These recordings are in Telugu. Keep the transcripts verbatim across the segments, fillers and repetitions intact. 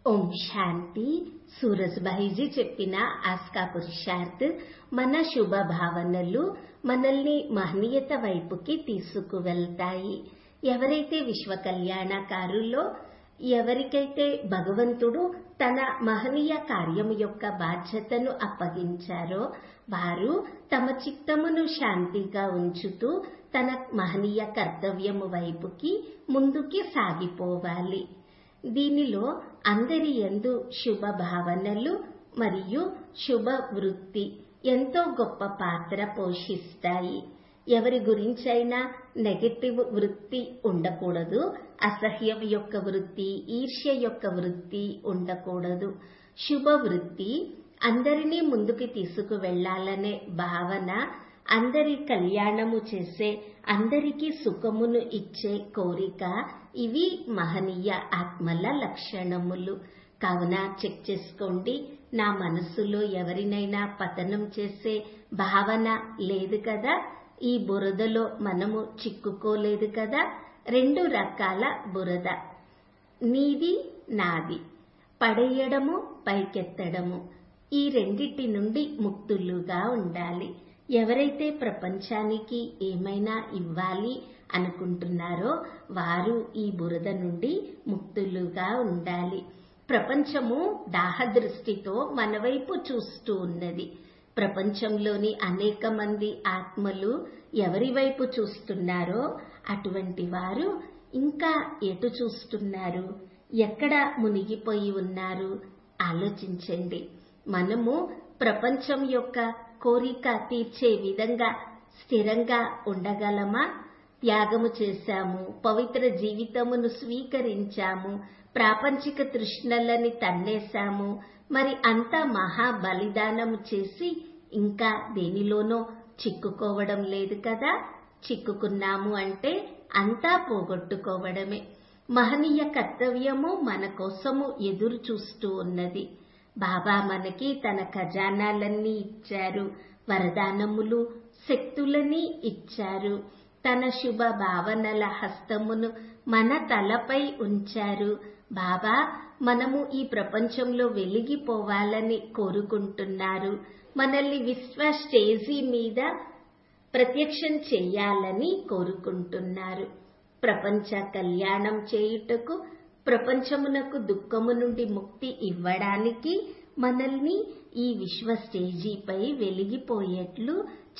ఓం శాంతి. సూరజ్భాయిజీ చెప్పిన ఆస్కా పురుషార్థ్ మన శుభ భావనలు మనల్ని మహనీయత వైపుకి తీసుకువెళ్తాయి. ఎవరైతే విశ్వ కళ్యాణకారులో ఎవరికైతే భగవంతుడు తన మహనీయ కార్యము యొక్క బాధ్యతను అప్పగించారో వారు తమ చిత్తమును శాంతిగా ఉంచుతూ తన మహనీయ కర్తవ్యము వైపుకి ముందుకి సాగిపోవాలి. దీనిలో అందరి యందు శుభ భావనలు మరియు శుభ వృత్తి ఎంతో గొప్ప పాత్ర పోషిస్తాయి. ఎవరి గురించైనా నెగటివ్ వృత్తి ఉండకూడదు. అసహ్యం యొక్క వృత్తి, ఈర్ష్య యొక్క వృత్తి ఉండకూడదు. శుభ వృత్తి అందరినీ ముందుకు తీసుకువెళ్లాలనే భావన, అందరి కళ్యాణము చేసే, అందరికీ సుఖమును ఇచ్చే కోరిక, ఇవి మహనీయ ఆత్మల లక్షణములు. కావున చెక్ చేసుకోండి, నా మనస్సులో ఎవరినైనా పతనం చేసే భావన లేదు కదా, ఈ బురదలో మనము చిక్కుకోలేదు కదా. రెండు రకాల బురద, నీది నాది, పడేయడము పైకెత్తడము, ఈ రెండిటి నుండి ముక్తులుగా ఉండాలి. ఎవరైతే ప్రపంచానికి ఏమైనా ఇవ్వాలి అనుకుంటున్నారో వారు ఈ బురద నుండి ముక్తులుగా ఉండాలి. ప్రపంచము దాహ దృష్టితో మన వైపు చూస్తూ ఉన్నది. ప్రపంచంలోని అనేక మంది ఆత్మలు ఎవరి వైపు చూస్తున్నారో అటువంటి వారు ఇంకా ఎటు చూస్తున్నారు, ఎక్కడ మునిగిపోయి ఉన్నారు ఆలోచించండి. మనము ప్రపంచం యొక్క కోరిక తీర్చే విధంగా స్థిరంగా ఉండగలమా? త్యాగము చేశాము, పవిత్ర జీవితమును స్వీకరించాము, ప్రాపంచిక తృష్ణలని తన్నేశాము, మరి అంతా మహా బలిదానము చేసి ఇంకా దేనిలోనో చిక్కుకోవడం లేదు కదా. చిక్కుకున్నాము అంటే అంతా పోగొట్టుకోవడమే. మహనీయ కర్తవ్యము మన కోసము ఎదురు చూస్తూ ఉన్నది. బాబా మనకి తన ఖజానాలన్నీ ఇచ్చారు, వరదానములు, శక్తులని ఇచ్చారు. తన శుభ భావనల హస్తమును మన తలపై ఉంచారు. బాబా మనము ఈ ప్రపంచంలో వెలిగిపోవాలని కోరుకుంటున్నారు. మనల్ని విశ్వ స్టేజీ మీద ప్రత్యక్షం చెయ్యాలని కోరుకుంటున్నారు. ప్రపంచ కళ్యాణం చేయుటకు, ప్రపంచమునకు దుఃఖము నుండి ముక్తి ఇవ్వడానికి మనల్ని ఈ విశ్వ స్టేజీపై వెలిగిపోయేట్లు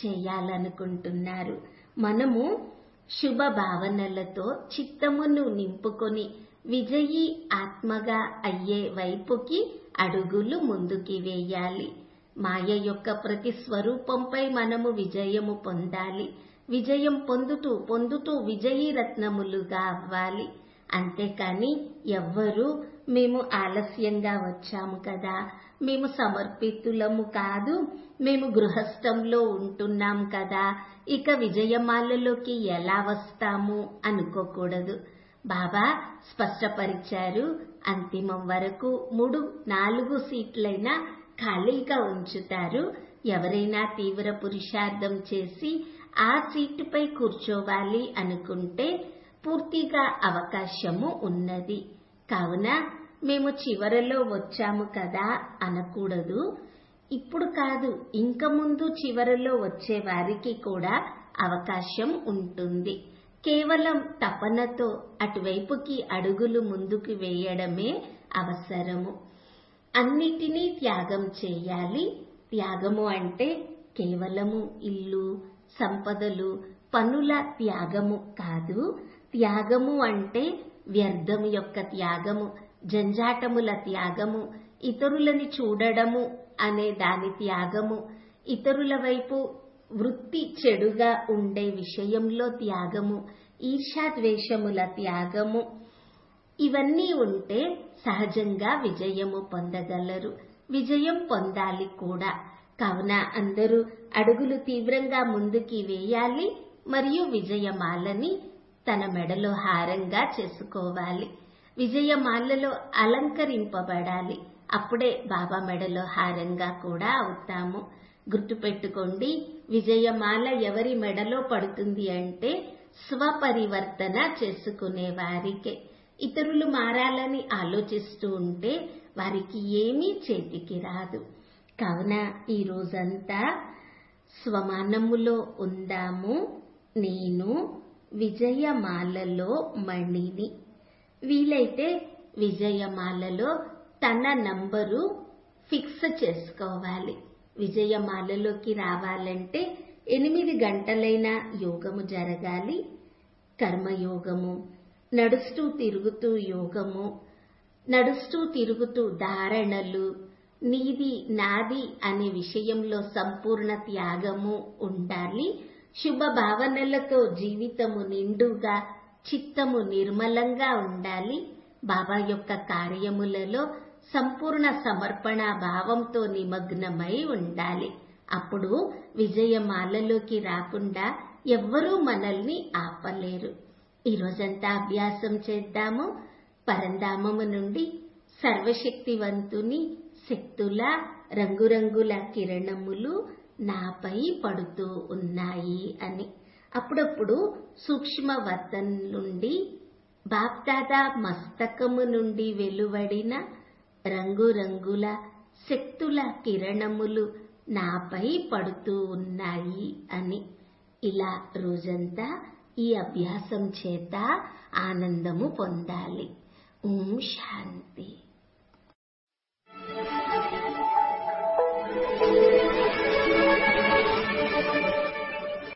చేయాలనుకుంటున్నారు. మనము శుభ భావనలతో చిత్తమును నింపుకొని విజయీ ఆత్మగా అయ్యే వైపుకి అడుగులు ముందుకి వేయాలి. మాయ యొక్క ప్రతి స్వరూపంపై మనము విజయము పొందాలి. విజయం పొందుతూ పొందుతూ విజయీ రత్నములుగా అవ్వాలి. అంతేకాని ఎవ్వరూ మేము ఆలస్యంగా వచ్చాము కదా, మేము సమర్పితులము కాదు, మేము గృహస్థంలో ఉంటున్నాం కదా, ఇక విజయమాలలోకి ఎలా వస్తాము అనుకోకూడదు. బాబా స్పష్టపరిచారు, అంతిమం వరకు మూడు నాలుగు సీట్లైనా ఖాళీగా ఉంచుతారు. ఎవరైనా తీవ్ర పురుషార్థం చేసి ఆ సీటుపై కూర్చోవాలి అనుకుంటే పూర్తిగా అవకాశము ఉన్నది. కావున మేము చివరలో వచ్చాము కదా అనకూడదు. ఇప్పుడు కాదు, ఇంక ముందు చివరలో వచ్చే వారికి కూడా అవకాశం ఉంటుంది. కేవలం తపనతో అటువైపుకి అడుగులు ముందుకు వేయడమే అవసరము. అన్నిటినీ త్యాగం చేయాలి. త్యాగము అంటే కేవలము ఇల్లు, సంపదలు, పనుల త్యాగము కాదు. త్యాగము అంటే వ్యర్థము యొక్క త్యాగము, జంజాటముల త్యాగము, ఇతరులని చూడడము అనే దాని త్యాగము, ఇతరుల వైపు వృత్తి చెడుగా ఉండే విషయంలో త్యాగము, ఈర్ష్యాద్వేషముల త్యాగము. ఇవన్నీ ఉంటే సహజంగా విజయము పొందగలరు. విజయం పొందాలి కూడా. కావున అందరూ అడుగులు తీవ్రంగా ముందుకి వేయాలి మరియు విజయమాలని తన మెడలో హారంగా చేసుకోవాలి. విజయమాలలో అలంకరింపబడాలి. అప్పుడే బాబా మెడలో హారంగా కూడా అవుతాము. గుర్తుపెట్టుకోండి, విజయమాల ఎవరి మెడలో పడుతుంది అంటే స్వపరివర్తన చేసుకునే వారికే. ఇతరులు మారాలని ఆలోచిస్తూ ఉంటే వారికి ఏమీ చేతికి రాదు. కావున ఈ రోజంతా స్వమానములో ఉందాము. నేను విజయమాలలో మణిని. వీలైతే విజయమాలలో తన నంబరు ఫిక్స్ చేసుకోవాలి. విజయమాలలోకి రావాలంటే ఎనిమిది గంటలైన యోగము జరగాలి. కర్మయోగము, నడుస్తూ తిరుగుతూ యోగము, నడుస్తూ తిరుగుతూ ధారణలు, నీది నాది అనే విషయంలో సంపూర్ణ త్యాగము ఉండాలి. శుభ భావనలతో జీవితము నిండుగా, చిత్తము నిర్మలంగా ఉండాలి. బాబా యొక్క కార్యములలో సంపూర్ణ సమర్పణ భావంతో నిమగ్నమై ఉండాలి. అప్పుడు విజయమాలలోకి రాకుండా ఎవ్వరూ మనల్ని ఆపలేరు. ఈ రోజంతా అభ్యాసం చేద్దాము. పరంధామము నుండి సర్వశక్తివంతుని శక్తుల రంగురంగుల కిరణములు నాపై పడుతూ ఉన్నాయి అని. అప్పుడప్పుడు సూక్ష్మవతం నుండి బాప్దాదా మస్తకము నుండి వెలువడిన రంగురంగుల శక్తుల కిరణములు నాపై పడుతూ ఉన్నాయి అని. ఇలా రోజంతా ఈ అభ్యాసం చేత ఆనందము పొందాలి. ఓం శాంతి.